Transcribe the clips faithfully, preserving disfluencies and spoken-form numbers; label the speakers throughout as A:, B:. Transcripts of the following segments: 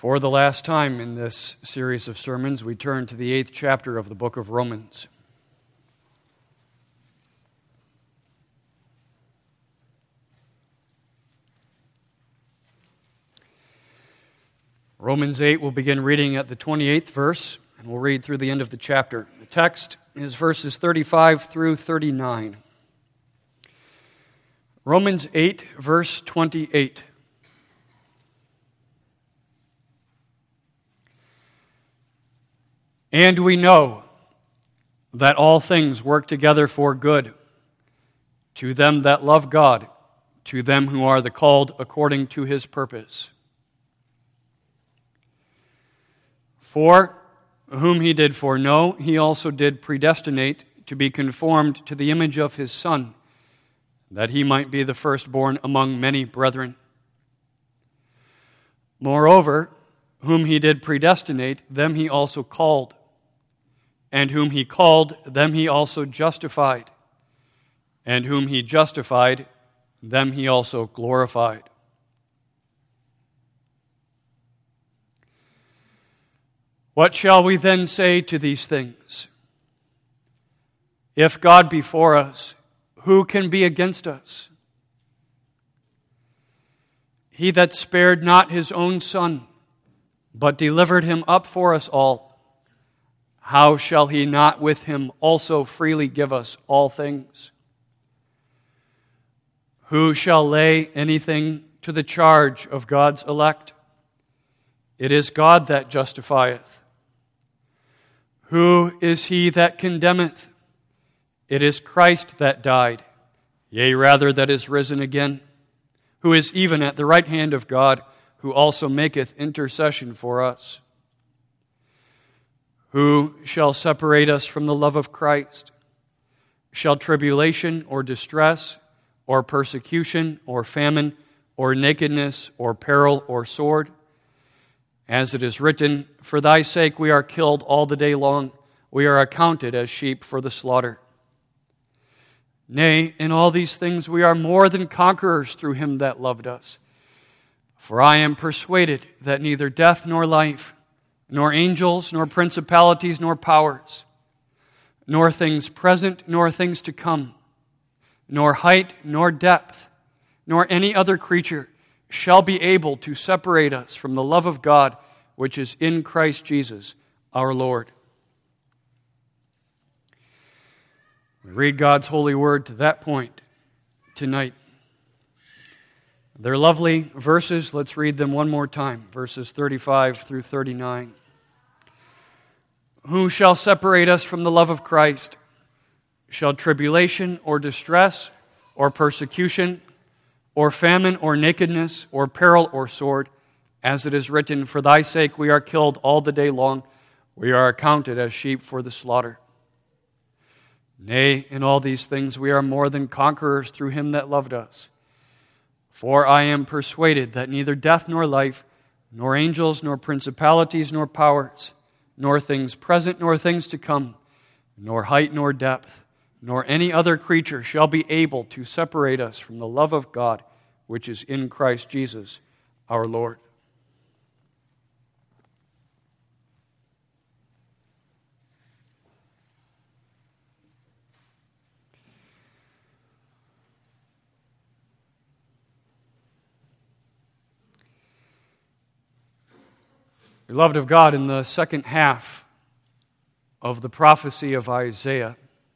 A: For the last time in this series of sermons, we turn to the eighth chapter of the book of Romans. Romans eight, we'll begin reading at the twenty-eighth verse, and we'll read through the end of the chapter. The text is verses thirty-five through thirty-nine. Romans eight, verse twenty-eight. And we know that all things work together for good, to them that love God, to them who are the called according to His purpose. For whom He did foreknow, He also did predestinate to be conformed to the image of His Son, that He might be the firstborn among many brethren. Moreover, whom He did predestinate, them He also called. And whom He called, them He also justified. And whom He justified, them He also glorified. What shall we then say to these things? If God be for us, who can be against us? He that spared not His own Son, but delivered Him up for us all, how shall He not with Him also freely give us all things? Who shall lay anything to the charge of God's elect? It is God that justifieth. Who is he that condemneth? It is Christ that died, yea, rather that is risen again, who is even at the right hand of God, who also maketh intercession for us. Who shall separate us from the love of Christ? Shall tribulation or distress or persecution or famine or nakedness or peril or sword? As it is written, for thy sake we are killed all the day long. We are accounted as sheep for the slaughter. Nay, in all these things we are more than conquerors through Him that loved us. For I am persuaded that neither death nor life, nor angels, nor principalities, nor powers, nor things present, nor things to come, nor height, nor depth, nor any other creature shall be able to separate us from the love of God which is in Christ Jesus our Lord. We read God's holy word to that point tonight. They're lovely verses. Let's read them one more time. Verses thirty-five through thirty-nine. Who shall separate us from the love of Christ? Shall tribulation or distress or persecution or famine or nakedness or peril or sword? As it is written, for thy sake we are killed all the day long. We are accounted as sheep for the slaughter. Nay, in all these things we are more than conquerors through Him that loved us. For I am persuaded that neither death nor life, nor angels, nor principalities, nor powers, nor things present, nor things to come, nor height, nor depth, nor any other creature shall be able to separate us from the love of God, which is in Christ Jesus our Lord. Beloved of God, in the second half of the prophecy of Isaiah,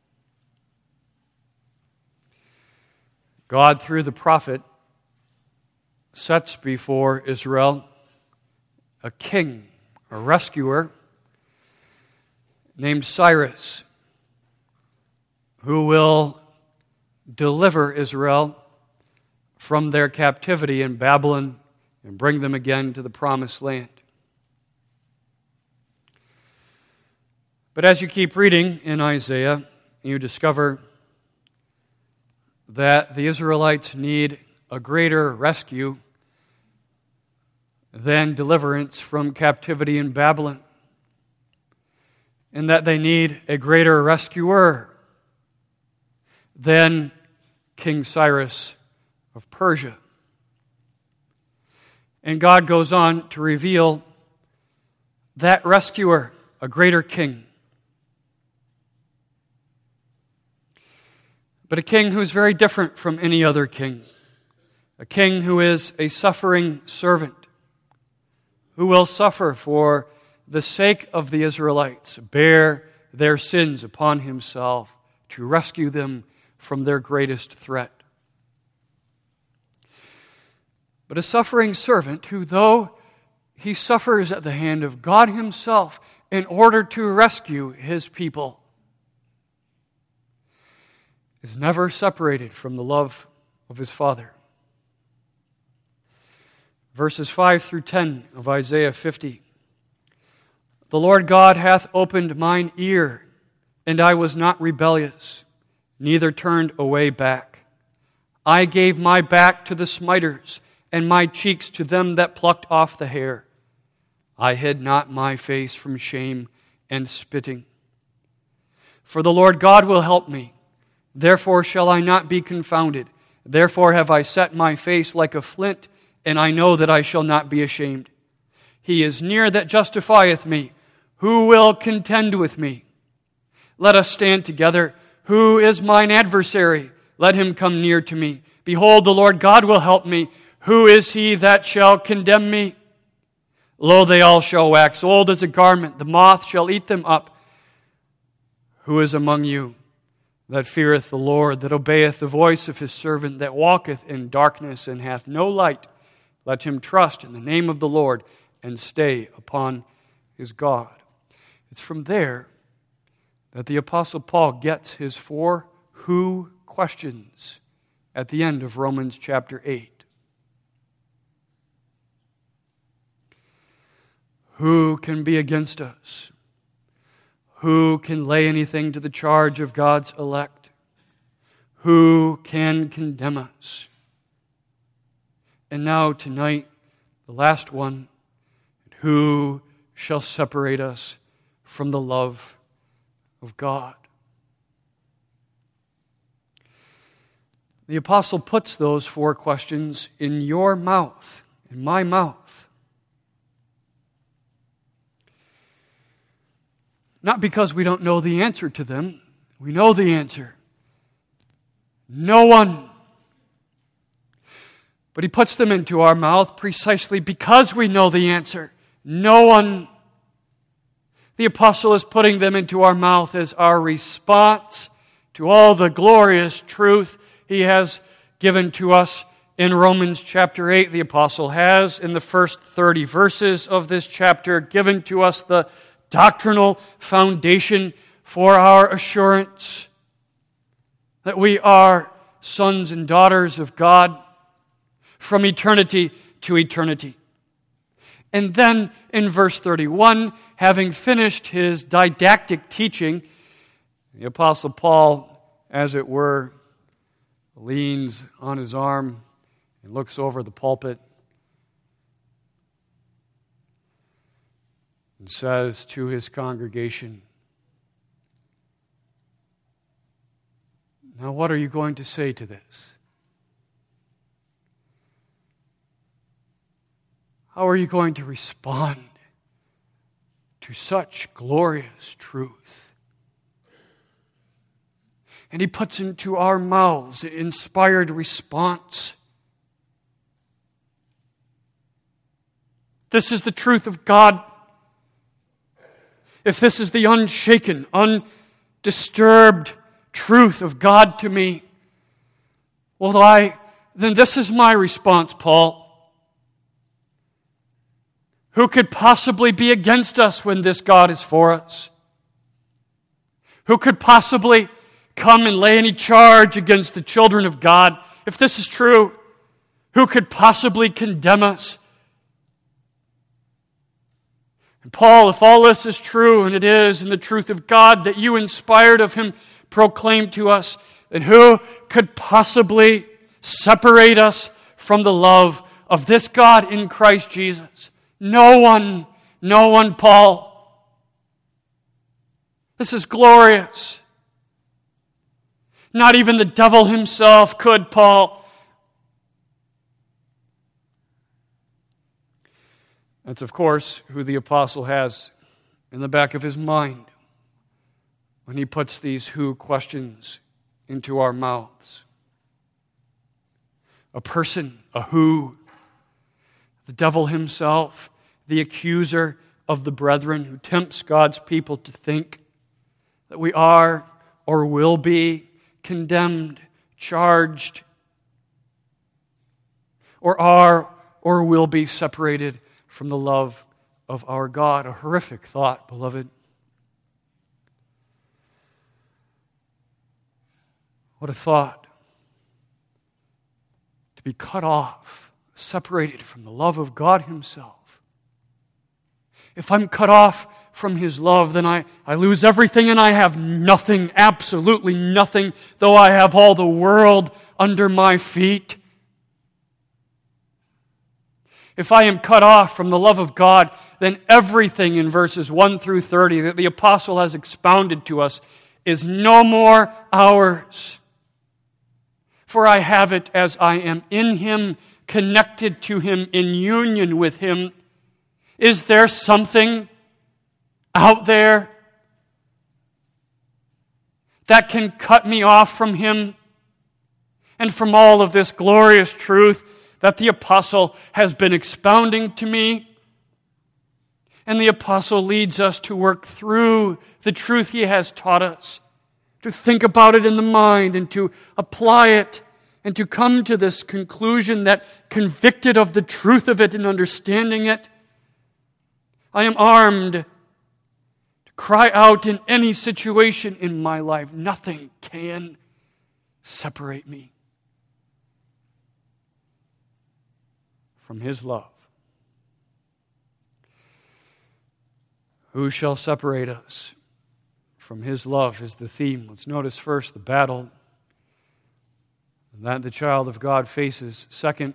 A: God, through the prophet, sets before Israel a king, a rescuer, named Cyrus, who will deliver Israel from their captivity in Babylon and bring them again to the promised land. But as you keep reading in Isaiah, you discover that the Israelites need a greater rescue than deliverance from captivity in Babylon, and that they need a greater rescuer than King Cyrus of Persia. And God goes on to reveal that rescuer, a greater king. But a king who's very different from any other king. A king who is a suffering servant, who will suffer for the sake of the Israelites, bear their sins upon himself to rescue them from their greatest threat. But a suffering servant who, though he suffers at the hand of God himself in order to rescue his people, is never separated from the love of his Father. Verses five through ten of Isaiah fifty. The Lord God hath opened mine ear, and I was not rebellious, neither turned away back. I gave my back to the smiters, and my cheeks to them that plucked off the hair. I hid not my face from shame and spitting. For the Lord God will help me. Therefore shall I not be confounded. Therefore have I set my face like a flint, and I know that I shall not be ashamed. He is near that justifieth me. Who will contend with me? Let us stand together. Who is mine adversary? Let him come near to me. Behold, the Lord God will help me. Who is he that shall condemn me? Lo, they all shall wax old as a garment. The moth shall eat them up. Who is among you that feareth the Lord, that obeyeth the voice of his servant, that walketh in darkness and hath no light? Let him trust in the name of the Lord and stay upon his God. It's from there that the Apostle Paul gets his four who questions at the end of Romans chapter eight. Who can be against us? Who can lay anything to the charge of God's elect? Who can condemn us? And now tonight, the last one. Who shall separate us from the love of God? The apostle puts those four questions in your mouth, in my mouth. Not because we don't know the answer to them. We know the answer. No one. But he puts them into our mouth precisely because we know the answer. No one. The apostle is putting them into our mouth as our response to all the glorious truth he has given to us in Romans chapter eight. The apostle has, in the first thirty verses of this chapter, given to us the doctrinal foundation for our assurance that we are sons and daughters of God from eternity to eternity. And then in verse thirty-one, having finished his didactic teaching, the Apostle Paul, as it were, leans on his arm and looks over the pulpit and says to his congregation, "Now what are you going to say to this? How are you going to respond to such glorious truth?" And he puts into our mouths an inspired response. This is the truth of God. If this is the unshaken, undisturbed truth of God to me, well, I, then this is my response, Paul. Who could possibly be against us when this God is for us? Who could possibly come and lay any charge against the children of God? If this is true, who could possibly condemn us? And Paul, if all this is true, and it is, and the truth of God that you inspired of him proclaimed to us, then who could possibly separate us from the love of this God in Christ Jesus? No one, no one, Paul. This is glorious. Not even the devil himself could, Paul. That's, of course, who the apostle has in the back of his mind when he puts these who questions into our mouths. A person, a who, the devil himself, the accuser of the brethren who tempts God's people to think that we are or will be condemned, charged, or are or will be separated from the love of our God. A horrific thought, beloved. What a thought. To be cut off, separated from the love of God Himself. If I'm cut off from His love, then I, I lose everything and I have nothing, absolutely nothing, though I have all the world under my feet. If I am cut off from the love of God, then everything in verses one through thirty that the apostle has expounded to us is no more ours. For I have it as I am in Him, connected to Him, in union with Him. Is there something out there that can cut me off from Him and from all of this glorious truth that the apostle has been expounding to me? And the apostle leads us to work through the truth he has taught us, to think about it in the mind and to apply it and to come to this conclusion that, convicted of the truth of it and understanding it, I am armed to cry out in any situation in my life. Nothing can separate me from His love. Who shall separate us from His love is the theme. Let's notice first the battle that the child of God faces. Second,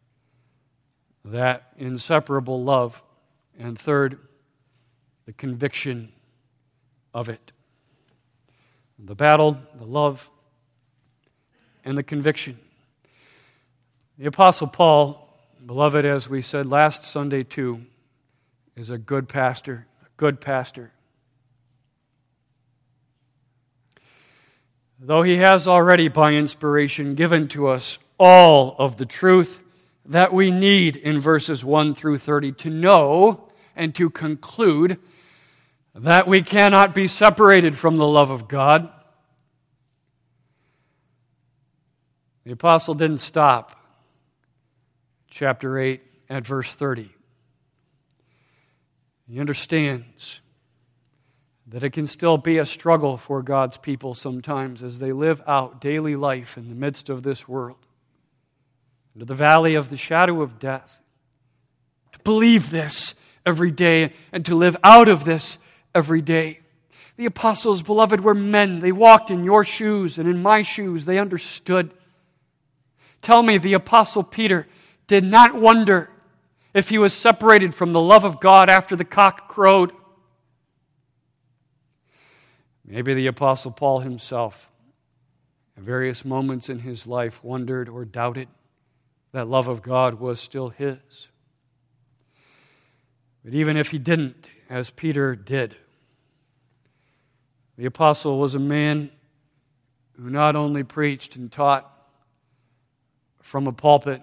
A: that inseparable love. And third, the conviction of it. The battle, the love, and the conviction. The Apostle Paul, beloved, as we said last Sunday too, is a good pastor, a good pastor. Though he has already, by inspiration, given to us all of the truth that we need in verses one through thirty to know and to conclude that we cannot be separated from the love of God, the apostle didn't stop chapter eight at verse thirty. He understands that it can still be a struggle for God's people sometimes as they live out daily life in the midst of this world, into the valley of the shadow of death. To believe this every day and to live out of this every day. The apostles, beloved, were men. They walked in your shoes and in my shoes. They understood. Tell me, the apostle Peter did not wonder if he was separated from the love of God after the cock crowed. Maybe the apostle Paul himself, at various moments in his life, wondered or doubted that love of God was still his. But even if he didn't, as Peter did, the apostle was a man who not only preached and taught from a pulpit,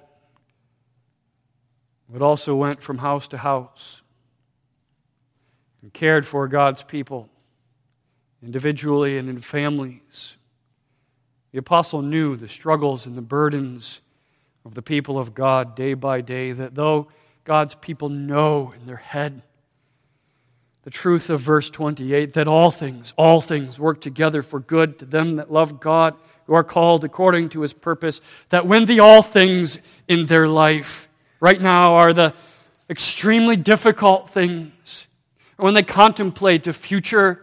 A: but also went from house to house and cared for God's people individually and in families. The apostle knew the struggles and the burdens of the people of God day by day, that though God's people know in their head the truth of verse twenty-eight, that all things, all things work together for good to them that love God, who are called according to His purpose, that when the all things in their life right now are the extremely difficult things, or when they contemplate a future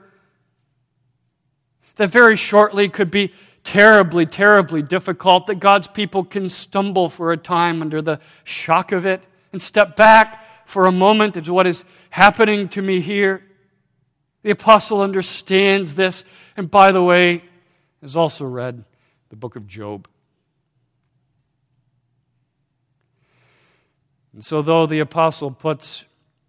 A: that very shortly could be terribly, terribly difficult, that God's people can stumble for a time under the shock of it and step back for a moment into what is happening to me here. The apostle understands this, and by the way, has also read the book of Job. And so though the apostle puts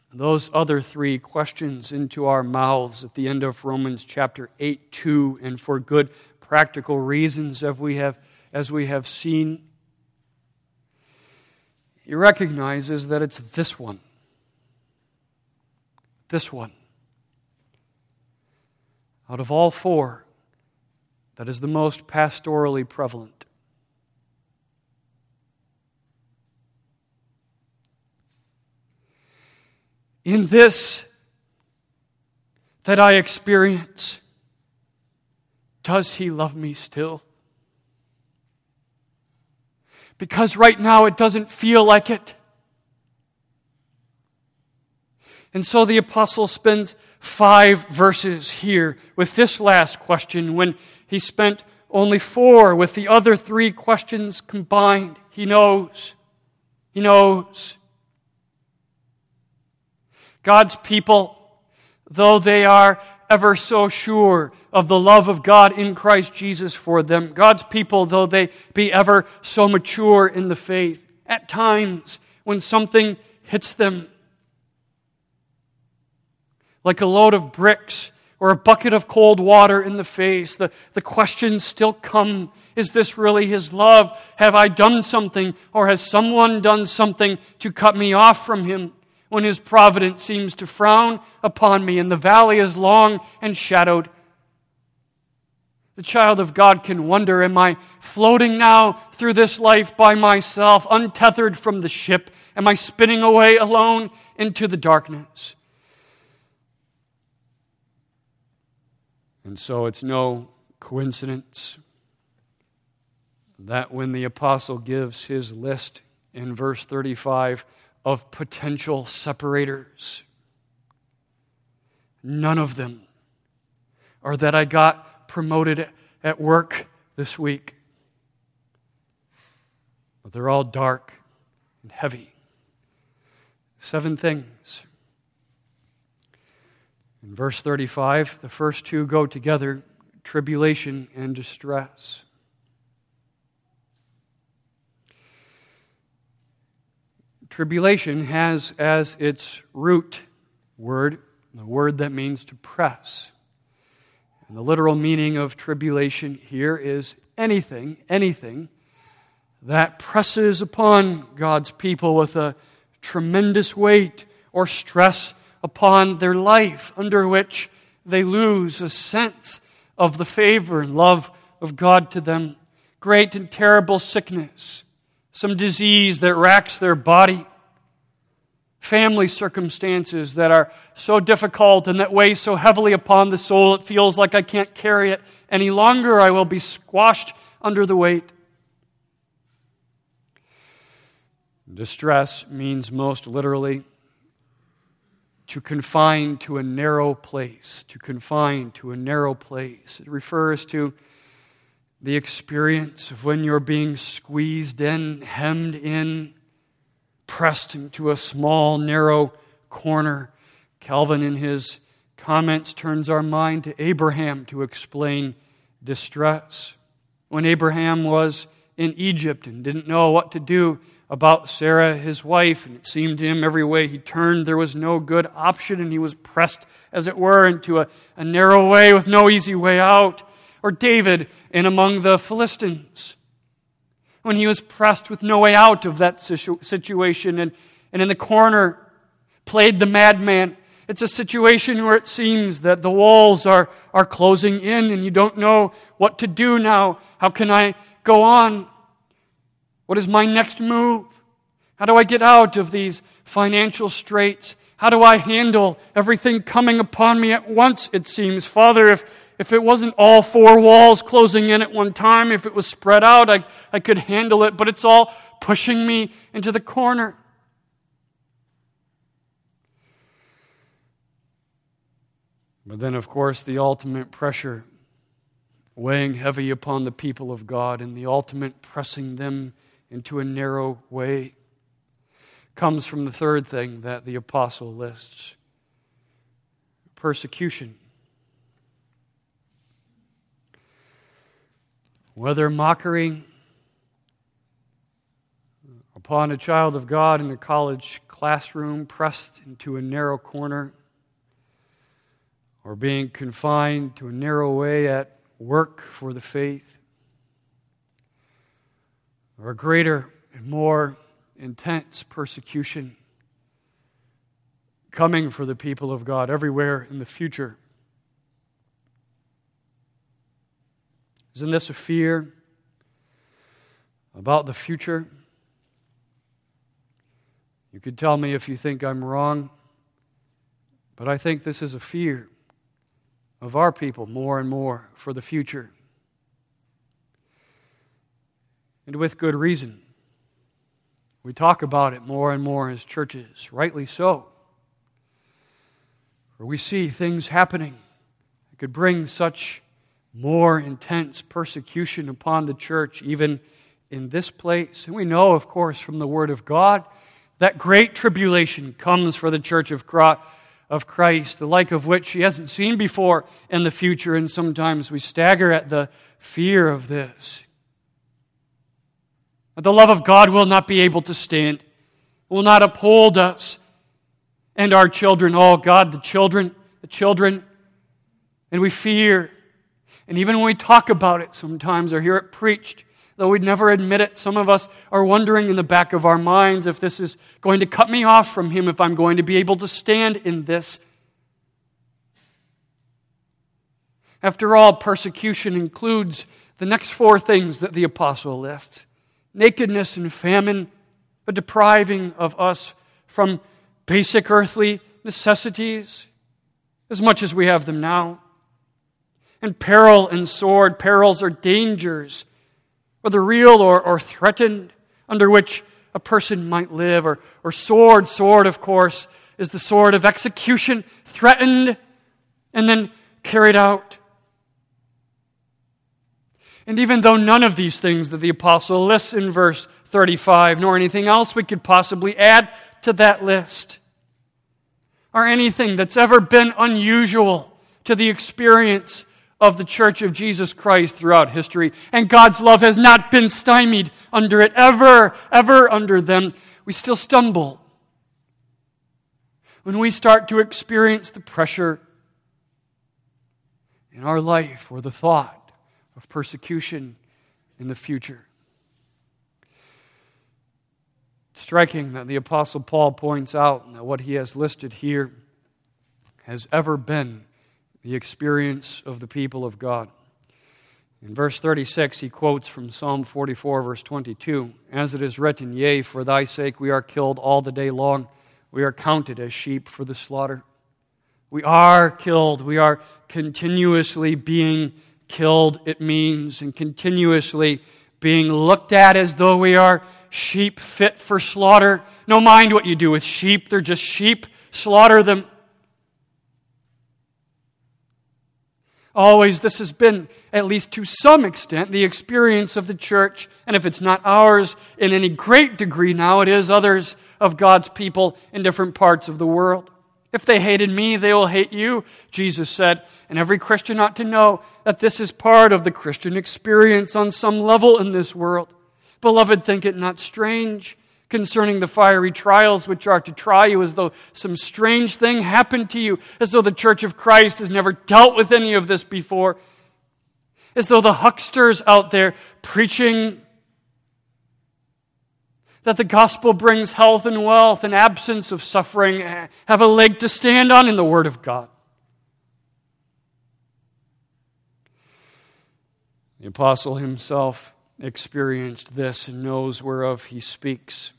A: those other three questions into our mouths at the end of Romans chapter eight two, and for good practical reasons as we have, as we have seen. He recognizes that it's this one. This one. Out of all four, that is the most pastorally prevalent. In this that I experience, does He love me still? Because right now it doesn't feel like it. And so the apostle spends five verses here with this last question when he spent only four with the other three questions combined. He knows. He knows. God's people, though they are ever so sure of the love of God in Christ Jesus for them, God's people, though they be ever so mature in the faith, at times when something hits them, like a load of bricks or a bucket of cold water in the face, the, the questions still come. Is this really His love? Have I done something, or has someone done something to cut me off from Him? When His providence seems to frown upon me and the valley is long and shadowed, the child of God can wonder, am I floating now through this life by myself, untethered from the ship? Am I spinning away alone into the darkness? And so it's no coincidence that when the apostle gives his list in verse thirty-five of potential separators, none of them are that I got promoted at work this week. But they're all dark and heavy. Seven things. In verse thirty-five, the first two go together, tribulation and distress. Tribulation has as its root word, the word that means to press. And the literal meaning of tribulation here is anything, anything that presses upon God's people with a tremendous weight or stress upon their life, under which they lose a sense of the favor and love of God to them. Great and terrible sickness, some disease that racks their body, family circumstances that are so difficult and that weigh so heavily upon the soul it feels like I can't carry it any longer. I will be squashed under the weight. Distress means most literally to confine to a narrow place, to confine to a narrow place. It refers to the experience of when you're being squeezed in, hemmed in, pressed into a small, narrow corner. Calvin, in his comments, turns our mind to Abraham to explain distress. When Abraham was in Egypt and didn't know what to do about Sarah, his wife, and it seemed to him every way he turned there was no good option, and he was pressed, as it were, into a, a narrow way with no easy way out. Or David in among the Philistines, when he was pressed with no way out of that situ- situation and, and in the corner played the madman. It's a situation where it seems that the walls are, are closing in and you don't know what to do now. How can I go on? What is my next move? How do I get out of these financial straits? How do I handle everything coming upon me at once, it seems? Father, if If it wasn't all four walls closing in at one time, if it was spread out, I, I could handle it, but it's all pushing me into the corner. But then, of course, the ultimate pressure weighing heavy upon the people of God and the ultimate pressing them into a narrow way comes from the third thing that the apostle lists: persecution. Whether mockery or upon a child of God in a college classroom pressed into a narrow corner, or being confined to a narrow way at work for the faith, or a greater and more intense persecution coming for the people of God everywhere in the future. Isn't this a fear about the future? You could tell me if you think I'm wrong, but I think this is a fear of our people more and more for the future. And with good reason. We talk about it more and more as churches, rightly so. For we see things happening that could bring such more intense persecution upon the church, even in this place. And we know, of course, from the Word of God, that great tribulation comes for the church of Christ, the like of which she hasn't seen before in the future, and sometimes we stagger at the fear of this. But the love of God will not be able to stand, will not uphold us and our children. Oh God, the children, the children, and we fear. And even when we talk about it sometimes or hear it preached, though we'd never admit it, some of us are wondering in the back of our minds if this is going to cut me off from Him, if I'm going to be able to stand in this. After all, persecution includes the next four things that the apostle lists: nakedness and famine, a depriving of us from basic earthly necessities, as much as we have them now, and peril and sword. Perils are dangers, whether real or, or threatened, under which a person might live. Or, or sword. Sword, of course, is the sword of execution, threatened and then carried out. And even though none of these things that the apostle lists in verse thirty-five, nor anything else we could possibly add to that list, are anything that's ever been unusual to the experience of the Church of Jesus Christ throughout history, and God's love has not been stymied under it, ever, ever under them, we still stumble when we start to experience the pressure in our life or the thought of persecution in the future. It's striking that the Apostle Paul points out that what he has listed here has ever been the experience of the people of God. In verse thirty-six, he quotes from Psalm forty-four, verse twenty-two, "As it is written, yea, for thy sake we are killed all the day long. We are counted as sheep for the slaughter." We are killed. We are continuously being killed, it means, and continuously being looked at as though we are sheep fit for slaughter. No mind what you do with sheep. They're just sheep. Slaughter them. Always, this has been, at least to some extent, the experience of the church. And if it's not ours in any great degree now, it is others of God's people in different parts of the world. If they hated me, they will hate you, Jesus said. And every Christian ought to know that this is part of the Christian experience on some level in this world. Beloved, think it not strange concerning the fiery trials which are to try you, as though some strange thing happened to you, as though the Church of Christ has never dealt with any of this before, as though the hucksters out there preaching that the gospel brings health and wealth and absence of suffering have a leg to stand on in the Word of God. The apostle himself experienced this and knows whereof he speaks.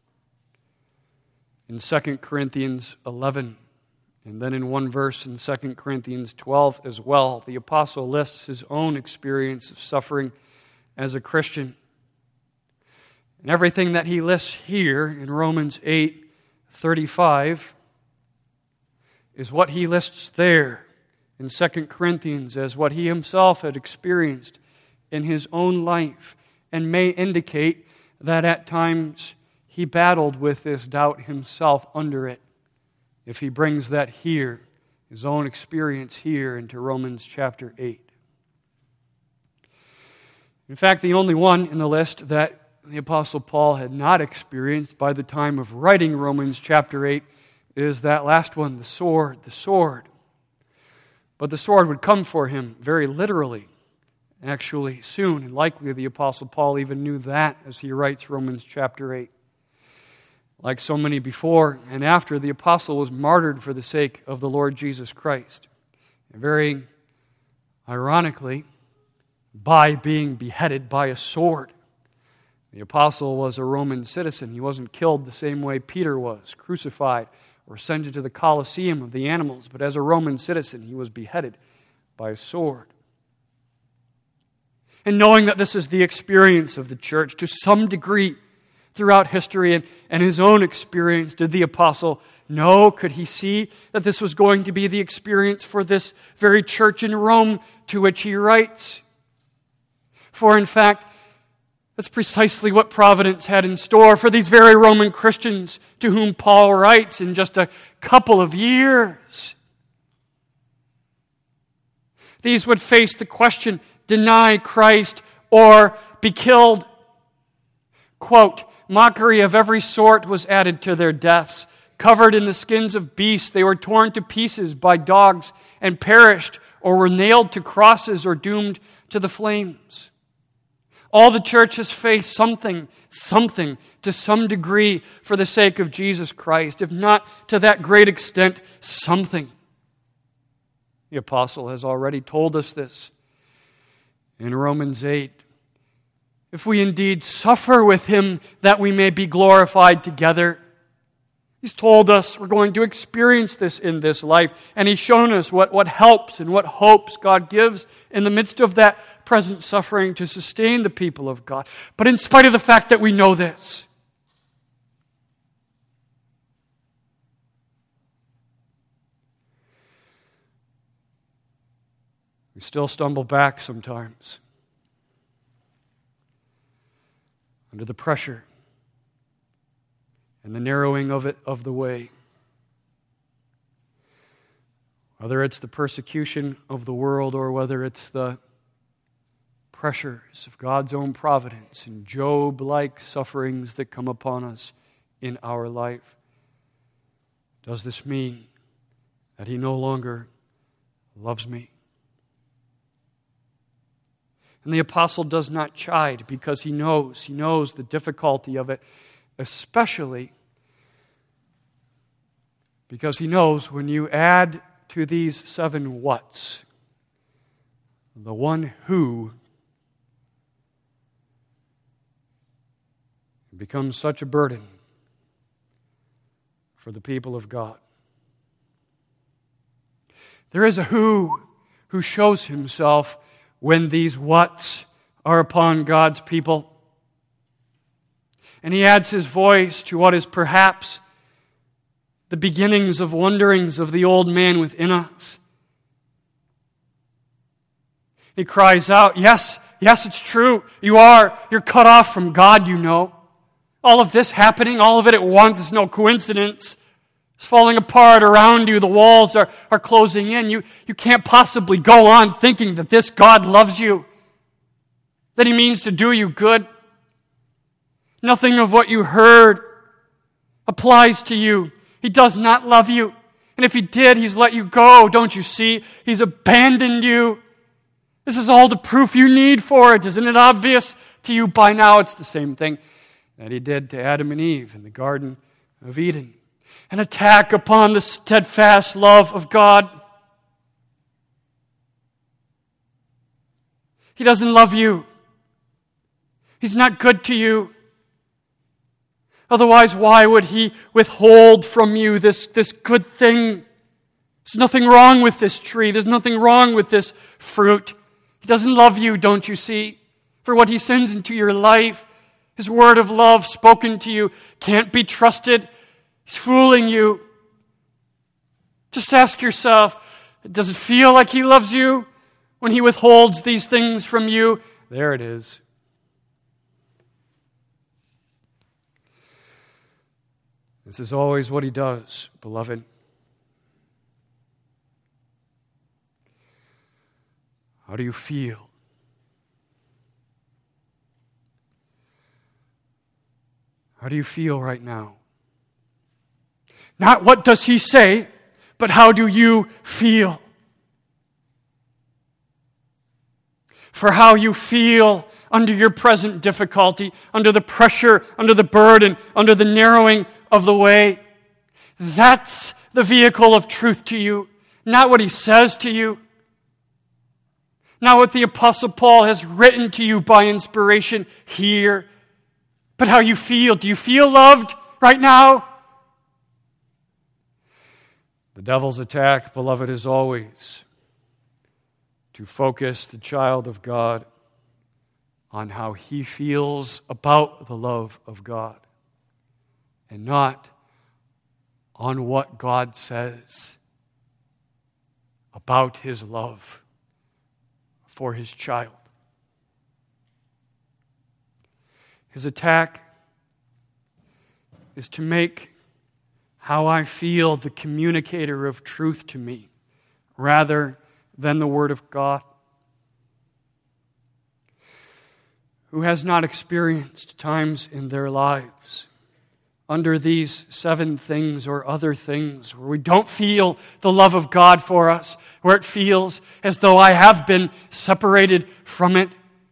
A: In Second Corinthians eleven, and then in one verse in Second Corinthians twelve as well, the apostle lists his own experience of suffering as a Christian. And everything that he lists here in Romans eight thirty-five is what he lists there in Second Corinthians as what he himself had experienced in his own life, and may indicate that at times he battled with this doubt himself under it, if he brings that here, his own experience here, into Romans chapter eight. In fact, the only one in the list that the Apostle Paul had not experienced by the time of writing Romans chapter eight is that last one, the sword, the sword. But the sword would come for him very literally, actually soon, and likely the Apostle Paul even knew that as he writes Romans chapter eight. Like so many before and after, the apostle was martyred for the sake of the Lord Jesus Christ. And very ironically, by being beheaded by a sword. The apostle was a Roman citizen. He wasn't killed the same way Peter was, crucified or sent into the Colosseum of the animals, but as a Roman citizen, he was beheaded by a sword. And knowing that this is the experience of the church to some degree throughout history and, and his own experience, did the apostle know, could he see that this was going to be the experience for this very church in Rome to which he writes? For in fact, that's precisely what Providence had in store for these very Roman Christians to whom Paul writes in just a couple of years. These would face the question, deny Christ or be killed. Quote, mockery of every sort was added to their deaths. Covered in the skins of beasts, they were torn to pieces by dogs and perished, or were nailed to crosses or doomed to the flames. All the church has faced something, something to some degree for the sake of Jesus Christ, if not to that great extent, something. The apostle has already told us this in Romans eight. If we indeed suffer with him, that we may be glorified together. He's told us we're going to experience this in this life, and he's shown us what, what helps and what hopes God gives in the midst of that present suffering to sustain the people of God. But in spite of the fact that we know this, we still stumble back sometimes under the pressure and the narrowing of it of the way. Whether it's the persecution of the world or whether it's the pressures of God's own providence and Job-like sufferings that come upon us in our life. Does this mean that he no longer loves me? And the apostle does not chide because he knows, he knows the difficulty of it, especially because he knows when you add to these seven whats, the one who becomes such a burden for the people of God. There is a who who shows himself when these whats are upon God's people. And he adds his voice to what is perhaps the beginnings of wanderings of the old man within us. He cries out, yes, yes, it's true. You are. You're cut off from God, you know. All of this happening, all of it at once is no coincidence. It's falling apart around you. The walls are, are closing in. You, you can't possibly go on thinking that this God loves you, that he means to do you good. Nothing of what you heard applies to you. He does not love you. And if he did, he's let you go. Don't you see? He's abandoned you. This is all the proof you need for it. Isn't it obvious to you by now? It's the same thing that he did to Adam and Eve in the Garden of Eden. An attack upon the steadfast love of God. He doesn't love you. He's not good to you. Otherwise, why would he withhold from you this, this good thing? There's nothing wrong with this tree. There's nothing wrong with this fruit. He doesn't love you, don't you see? For what he sends into your life, his word of love spoken to you, can't be trusted. He's fooling you. Just ask yourself, does it feel like he loves you when he withholds these things from you? There it is. This is always what he does, beloved. How do you feel? How do you feel right now? Not what does he say, but how do you feel? For how you feel under your present difficulty, under the pressure, under the burden, under the narrowing of the way. That's the vehicle of truth to you, not what he says to you, not what the Apostle Paul has written to you by inspiration here, but how you feel. Do you feel loved right now? The devil's attack, beloved, is always to focus the child of God on how he feels about the love of God and not on what God says about his love for his child. His attack is to make how I feel the communicator of truth to me rather than the Word of God. Who has not experienced times in their lives under these seven things or other things where we don't feel the love of God for us, where it feels as though I have been separated from it?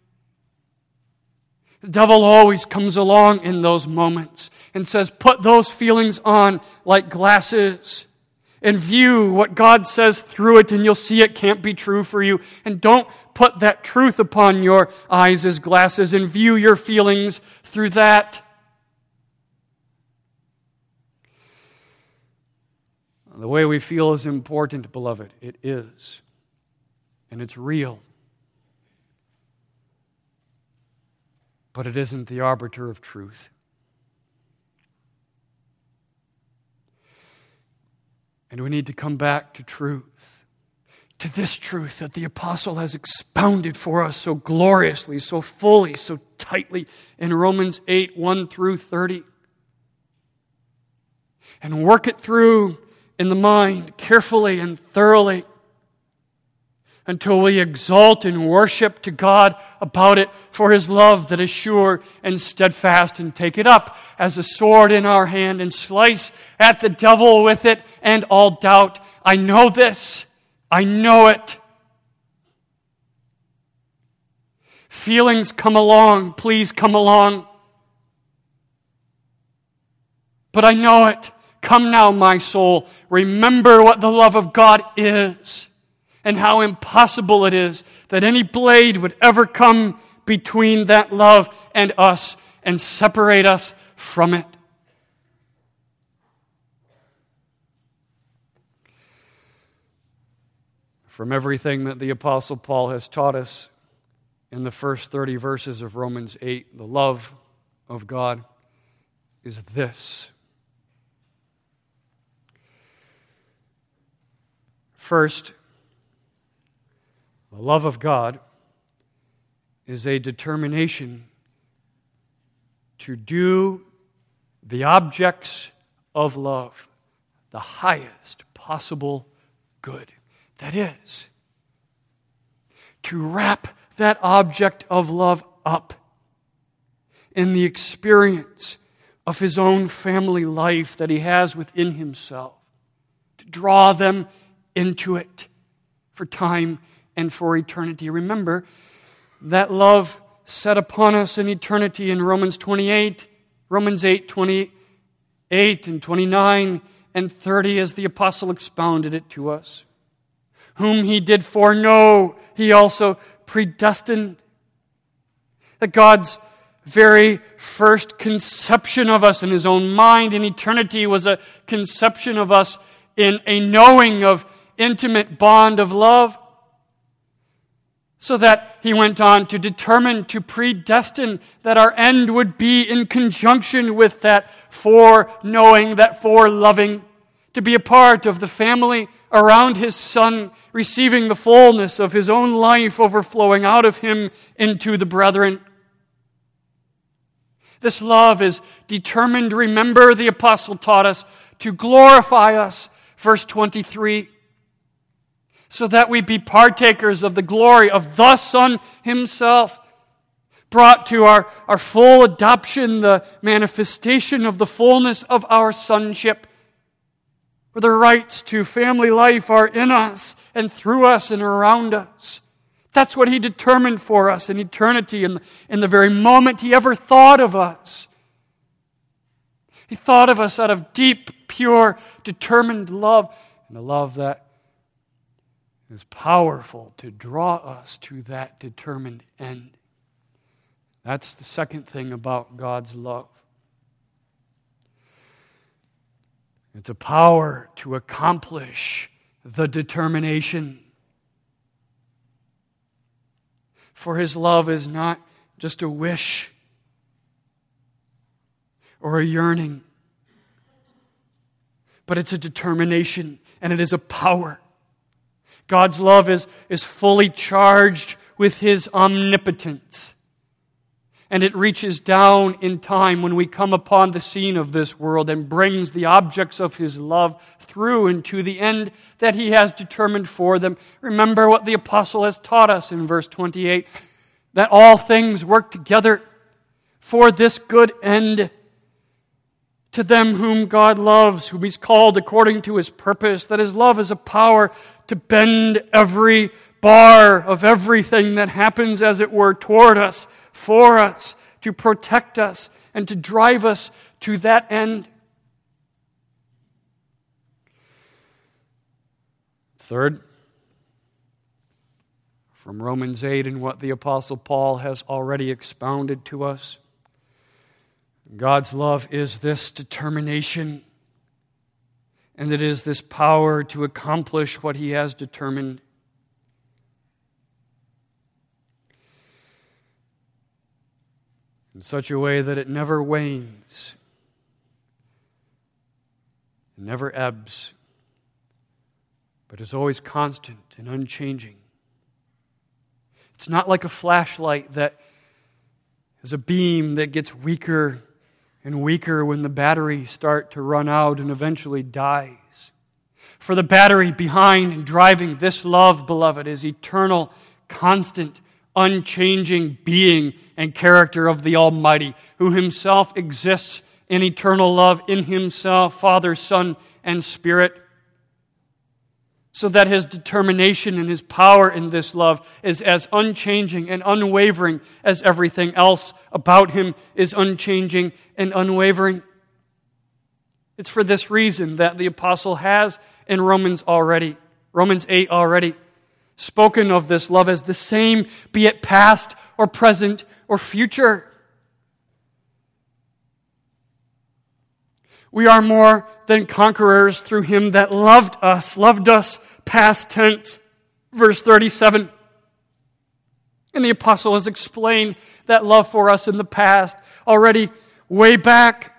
A: The devil always comes along in those moments and says, put those feelings on like glasses and view what God says through it, and you'll see it can't be true for you. And don't put that truth upon your eyes as glasses and view your feelings through that. The way we feel is important, beloved. It is. And it's real. But it isn't the arbiter of truth. And we need to come back to truth, to this truth that the apostle has expounded for us so gloriously, so fully, so tightly in Romans eight, one through thirty. And work it through in the mind carefully and thoroughly until we exalt in worship to God about it for His love that is sure and steadfast, and take it up as a sword in our hand and slice at the devil with it and all doubt. I know this. I know it. Feelings come along. Please come along. But I know it. Come now, my soul. Remember what the love of God is, and how impossible it is that any blade would ever come between that love and us and separate us from it. From everything that the Apostle Paul has taught us in the first thirty verses of Romans eight, the love of God is this. First, the love of God is a determination to do the objects of love the highest possible good. That is, to wrap that object of love up in the experience of his own family life that he has within himself, to draw them into it for time and for eternity. Remember that love set upon us in eternity in Romans twenty-eight, Romans eight, twenty-eight and twenty-nine and thirty, as the apostle expounded it to us. Whom He did foreknow, He also predestined. That God's very first conception of us in His own mind in eternity was a conception of us in a knowing of intimate bond of love. So that He went on to determine, to predestine that our end would be in conjunction with that foreknowing, that foreloving, to be a part of the family around His Son, receiving the fullness of His own life overflowing out of Him into the brethren. This love is determined, remember, the apostle taught us, to glorify us, verse twenty-three, so that we be partakers of the glory of the Son Himself. brought to our, our full adoption, the manifestation of the fullness of our sonship, where the rights to family life are in us and through us and around us. That's what He determined for us in eternity, in the, in the very moment He ever thought of us. He thought of us out of deep, pure, determined love, and a love that is powerful to draw us to that determined end. That's the second thing about God's love. It's a power to accomplish the determination. For His love is not just a wish or a yearning, but it's a determination, and it is a power. God's love is, is fully charged with His omnipotence. And it reaches down in time when we come upon the scene of this world and brings the objects of His love through and to the end that He has determined for them. Remember what the apostle has taught us in verse twenty-eight, that all things work together for this good end, to them whom God loves, whom He's called according to His purpose, that His love is a power to bend every bar of everything that happens, as it were, toward us, for us, to protect us, and to drive us to that end. Third, from Romans eight and what the Apostle Paul has already expounded to us, God's love is this determination, and it is this power to accomplish what He has determined. In such a way that it never wanes, it never ebbs, but is always constant and unchanging. It's not like a flashlight that is a beam that gets weaker and weaker when the batteries start to run out and eventually dies. For the battery behind and driving this love, beloved, is eternal, constant, unchanging being and character of the Almighty, who Himself exists in eternal love in Himself, Father, Son, and Spirit. So that His determination and His power in this love is as unchanging and unwavering as everything else about Him is unchanging and unwavering. It's for this reason that the apostle has in Romans already, Romans eight already, spoken of this love as the same, be it past or present or future. We are more than conquerors through Him that loved us, loved us, past tense, verse thirty-seven. And the apostle has explained that love for us in the past already way back.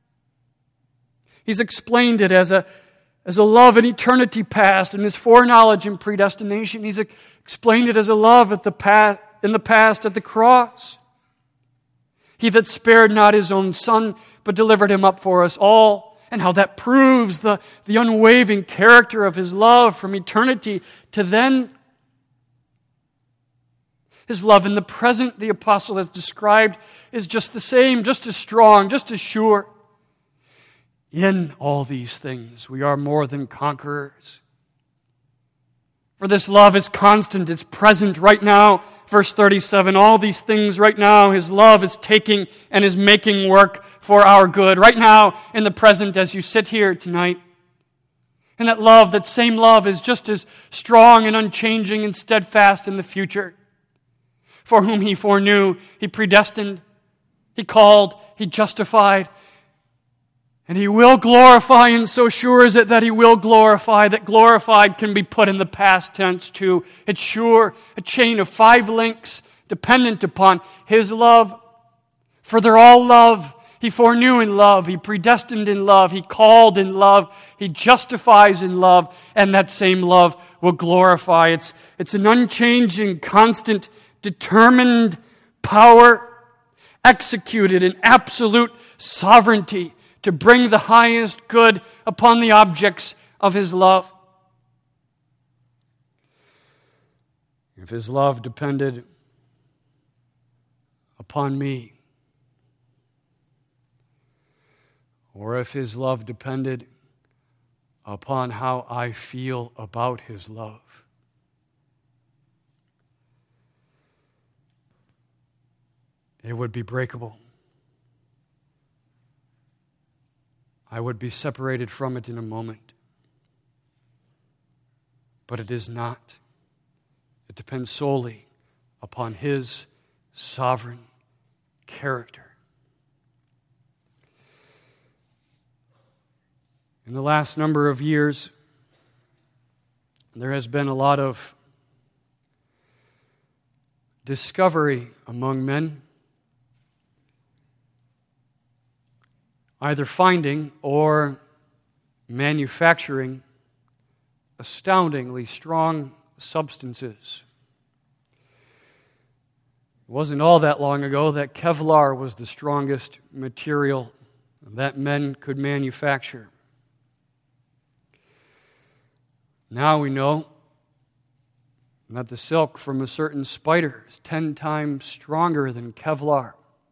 A: He's explained it as a, as a love in eternity past in His foreknowledge and predestination. He's explained it as a love at the past, in the past at the cross. He that spared not His own Son, but delivered Him up for us all. And how that proves the, the unwavering character of His love from eternity to then. His love in the present, the apostle has described, is just the same, just as strong, just as sure. In all these things, we are more than conquerors. For this love is constant, it's present right now. Verse thirty-seven, all these things right now, His love is taking and is making work for our good. Right now, in the present, as you sit here tonight. And that love, that same love, is just as strong and unchanging and steadfast in the future. For whom He foreknew, He predestined, He called, He justified, and He will glorify, and so sure is it that He will glorify, that glorified can be put in the past tense too. It's sure, a chain of five links dependent upon His love. For they're all love. He foreknew in love, He predestined in love, He called in love, He justifies in love, and that same love will glorify. It's, it's an unchanging, constant, determined power executed in absolute sovereignty to bring the highest good upon the objects of His love. If His love depended upon me, or if His love depended upon how I feel about His love, it would be breakable. I would be separated from it in a moment. But it is not. It depends solely upon His sovereign character. In the last number of years, there has been a lot of discovery among men, either finding or manufacturing astoundingly strong substances. It wasn't all that long ago that Kevlar was the strongest material that men could manufacture. Now we know that the silk from a certain spider is ten times stronger than Kevlar.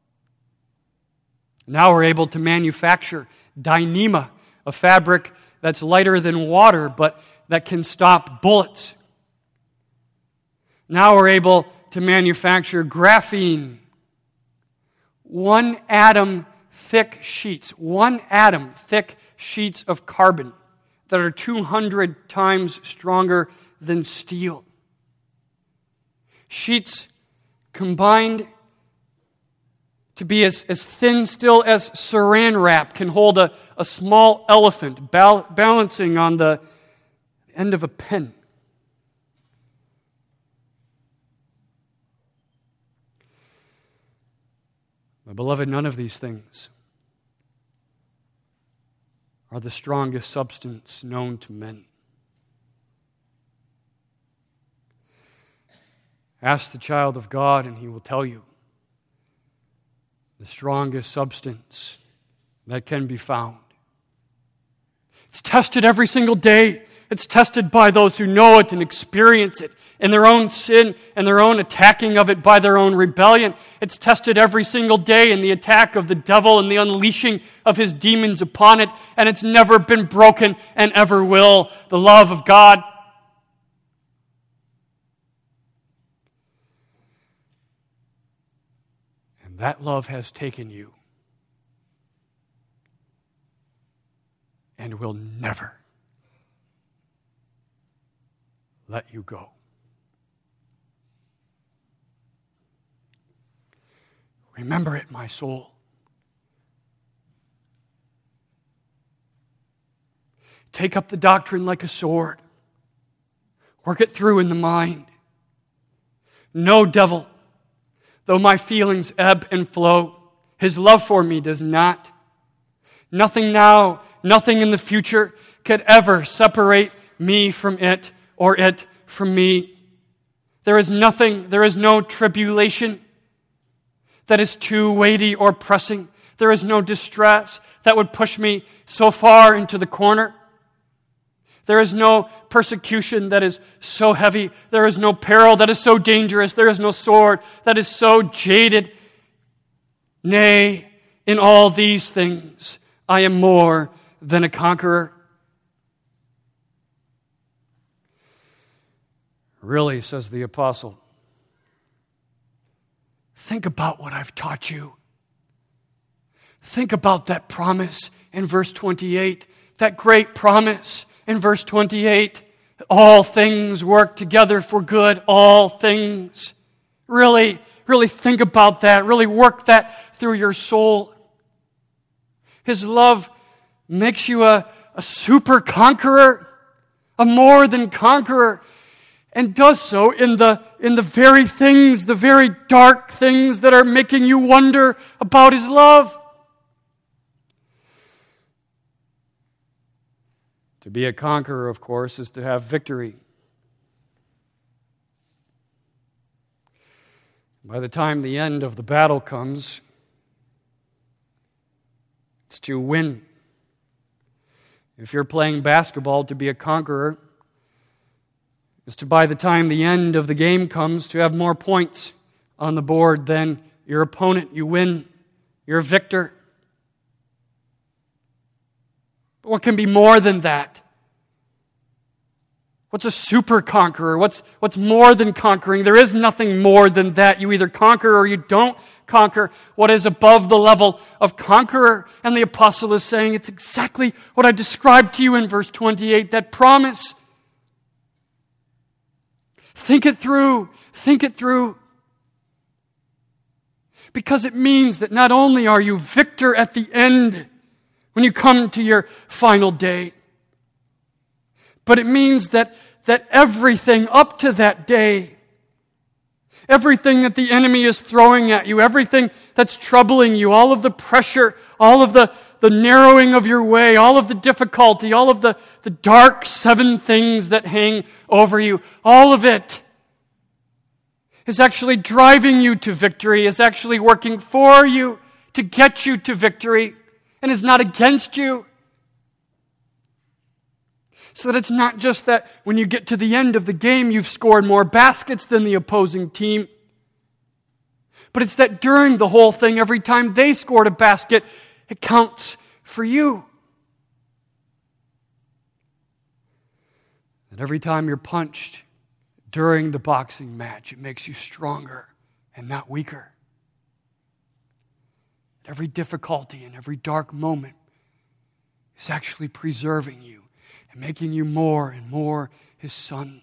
A: Now we're able to manufacture Dyneema, a fabric that's lighter than water, but that can stop bullets. Now we're able to manufacture graphene, one atom thick sheets, one atom thick sheets of carbon that are two hundred times stronger than steel. Sheets combined to be as, as thin still as saran wrap can hold a, a small elephant bal- balancing on the end of a pen. My beloved, none of these things are the strongest substance known to men. Ask the child of God and he will tell you the strongest substance that can be found. It's tested every single day. It's tested by those who know it and experience it in their own sin and their own attacking of it by their own rebellion. It's tested every single day in the attack of the devil and the unleashing of his demons upon it, and it's never been broken and ever will. The love of God. And that love has taken you and will never let you go. Remember it, my soul. Take up the doctrine like a sword. Work it through in the mind. No devil, though my feelings ebb and flow, His love for me does not. Nothing now, nothing in the future could ever separate me from it or it from me. There is nothing, there is no tribulation that is too weighty or pressing. There is no distress that would push me so far into the corner. There is no persecution that is so heavy. There is no peril that is so dangerous. There is no sword that is so jaded. Nay, in all these things, I am more than a conqueror. Really, says the apostle, think about what I've taught you. Think about that promise in verse twenty-eight, that great promise in verse twenty-eight. All things work together for good, all things. Really, really think about that. Really work that through your soul. His love makes you a, a super conqueror, a more than conqueror. And does so in the in the very things, the very dark things that are making you wonder about His love. To be a conqueror, of course, is to have victory. By the time the end of the battle comes, it's to win. If you're playing basketball, to be a conqueror is to, by the time the end of the game comes, to have more points on the board than your opponent, you win. You're a victor. But what can be more than that? What's a super conqueror? What's, what's more than conquering? There is nothing more than that. You either conquer or you don't conquer. What is above the level of conqueror? And the apostle is saying it's exactly what I described to you in verse twenty-eight, that promise. Think it through. Think it through. Because it means that not only are you victor at the end, when you come to your final day, but it means that, that everything up to that day, everything that the enemy is throwing at you, everything that's troubling you, all of the pressure, all of the, the narrowing of your way, all of the difficulty, all of the, the dark seven things that hang over you, all of it is actually driving you to victory, is actually working for you to get you to victory, and is not against you. So that it's not just that when you get to the end of the game, you've scored more baskets than the opposing team, but it's that during the whole thing, every time they scored a basket, it counts for you. And every time you're punched during the boxing match, it makes you stronger and not weaker. Every difficulty and every dark moment is actually preserving you and making you more and more His son.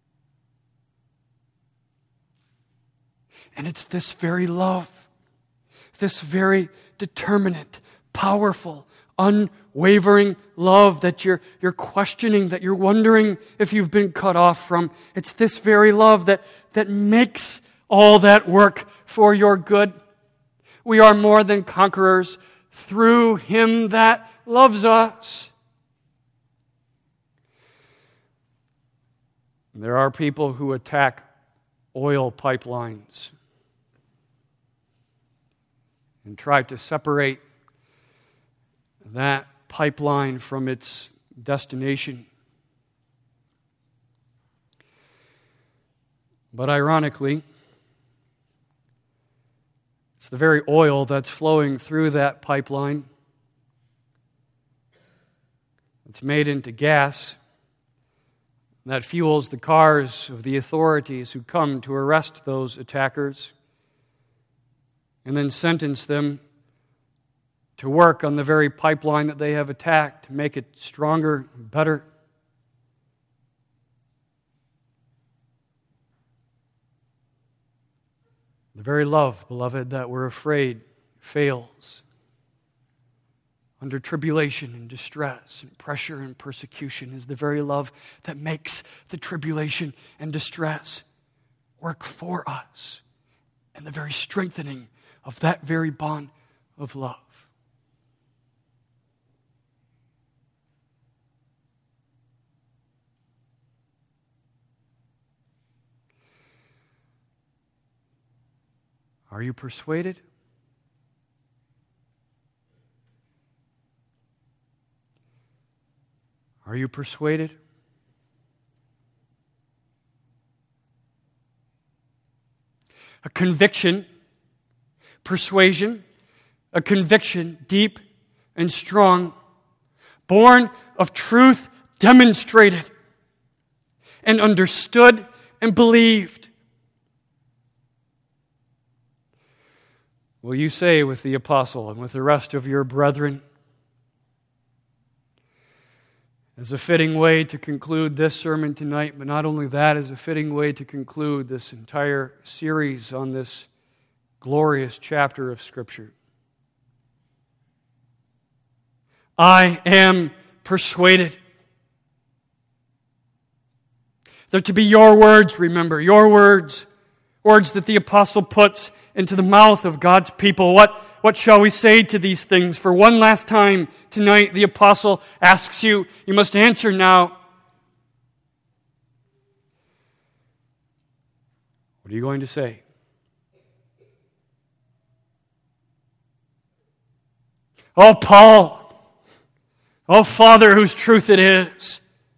A: And it's this very love, this very determinate, powerful, unwavering love that you're, you're questioning, that you're wondering if you've been cut off from. It's this very love that, that makes all that work for your good. We are more than conquerors through Him that loves us. There are people who attack oil pipelines and try to separate that pipeline from its destination. But ironically, it's the very oil that's flowing through that pipeline that's made into gas that fuels the cars of the authorities who come to arrest those attackers and then sentence them to work on the very pipeline that they have attacked to make it stronger and better. The very love, beloved, that we're afraid fails under tribulation and distress and pressure and persecution is the very love that makes the tribulation and distress work for us and the very strengthening of that very bond of love. Are you persuaded? Are you persuaded? A conviction, persuasion, a conviction deep and strong, born of truth demonstrated and understood and believed. Will you say with the apostle and with the rest of your brethren, as a fitting way to conclude this sermon tonight, but not only that, as a fitting way to conclude this entire series on this glorious chapter of Scripture. I am persuaded. They're to be your words, remember, your words, words that the apostle puts into the mouth of God's people. What, what shall we say to these things? For one last time tonight, the apostle asks you, you must answer now. What are you going to say? Oh, Paul, oh, Father, whose truth it is.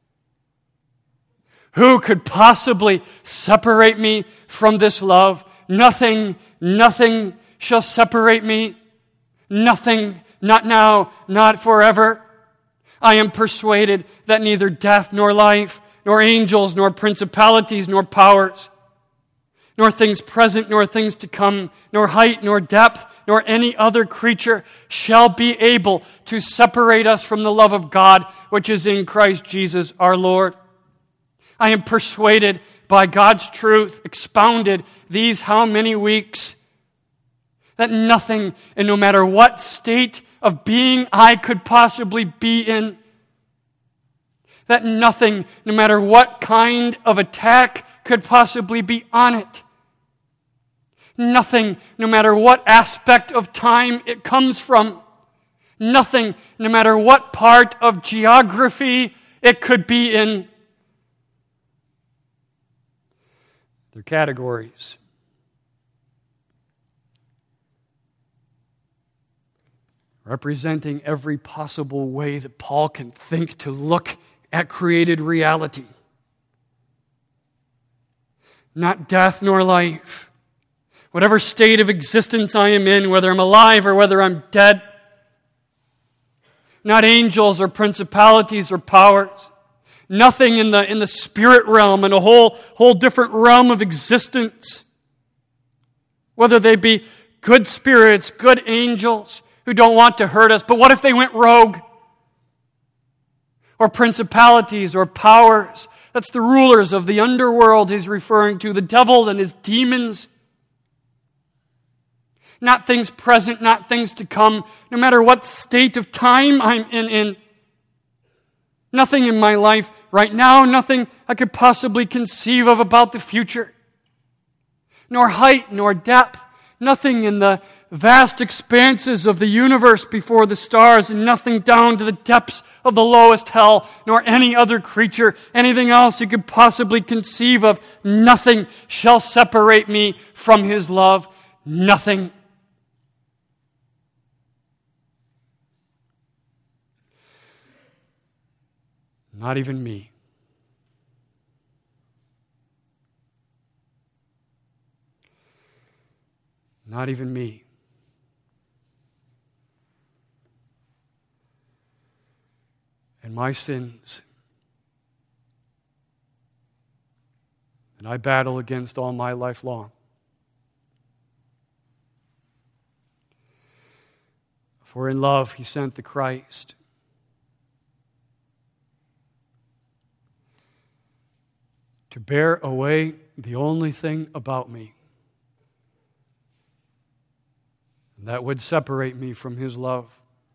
A: Who could possibly separate me from this love? Nothing, nothing shall separate me. Nothing, not now, not forever. I am persuaded that neither death nor life, nor angels, nor principalities, nor powers, nor things present, nor things to come, nor height, nor depth, nor any other creature shall be able to separate us from the love of God, which is in Christ Jesus our Lord. I am persuaded by God's truth, expounded these how many weeks, that nothing, and no matter what state of being I could possibly be in, that nothing, no matter what kind of attack could possibly be on it, nothing, no matter what aspect of time it comes from, nothing, no matter what part of geography it could be in. They're categories. Representing every possible way that Paul can think to look at created reality. Not death nor life. Whatever state of existence I am in, whether I'm alive or whether I'm dead. Not angels or principalities or powers. Nothing in the in the spirit realm, in a whole, whole different realm of existence. Whether they be good spirits, good angels, who don't want to hurt us, but what if they went rogue? Or principalities or powers. That's the rulers of the underworld he's referring to, the devil and his demons. Not things present, not things to come, no matter what state of time I'm in. in. Nothing in my life right now, nothing I could possibly conceive of about the future. Nor height, nor depth, nothing in the vast expanses of the universe before the stars, and nothing down to the depths of the lowest hell, nor any other creature, anything else you could possibly conceive of. Nothing shall separate me from His love. Nothing. Not even me. Not even me. And my sins. And I battle against all my life long. For in love He sent the Christ, to bear away the only thing about me that would separate me from His love.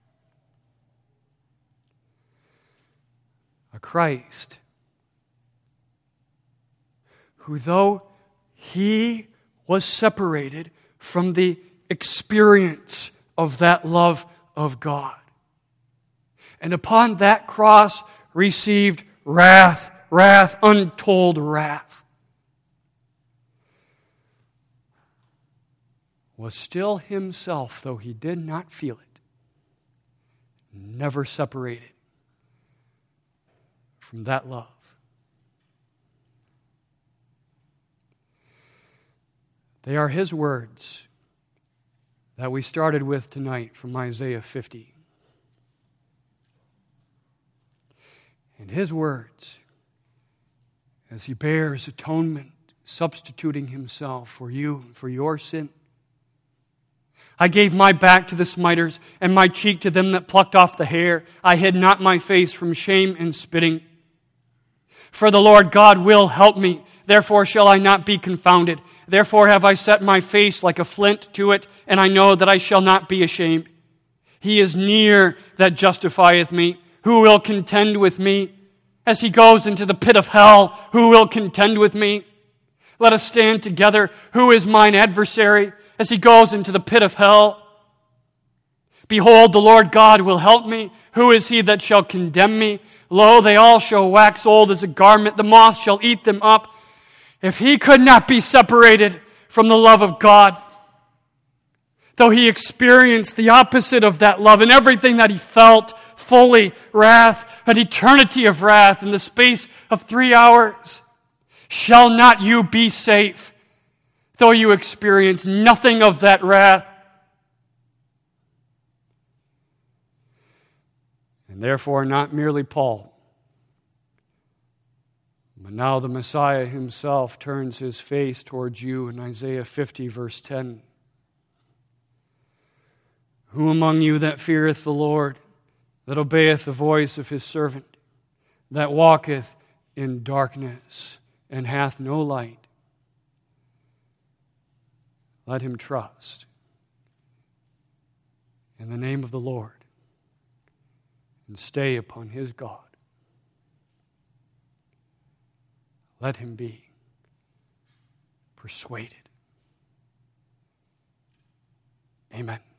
A: A Christ who, though He was separated from the experience of that love of God, and upon that cross received wrath, wrath, untold wrath, was still Himself, though He did not feel it, never separated from that love. They are His words that we started with tonight from Isaiah fifty. And His words, as He bears atonement, substituting Himself for you, for your sin. I gave my back to the smiters, and my cheek to them that plucked off the hair. I hid not my face from shame and spitting. For the Lord God will help me, therefore shall I not be confounded. Therefore have I set my face like a flint to it, and I know that I shall not be ashamed. He is near that justifieth me. Who will contend with me? As he goes into the pit of hell, who will contend with me? Let us stand together. Who is mine adversary? As he goes into the pit of hell. Behold, the Lord God will help me. Who is he that shall condemn me? Lo, they all shall wax old as a garment. The moth shall eat them up. If he could not be separated from the love of God, though he experienced the opposite of that love in everything that he felt, fully wrath, an eternity of wrath in the space of three hours, shall not you be safe, though you experience nothing of that wrath? And therefore, not merely Paul, but now the Messiah himself turns his face towards you in Isaiah fifty, verse ten. Who among you that feareth the Lord, that obeyeth the voice of his servant, that walketh in darkness and hath no light, let him trust in the name of the Lord and stay upon his God. Let him be persuaded. Amen.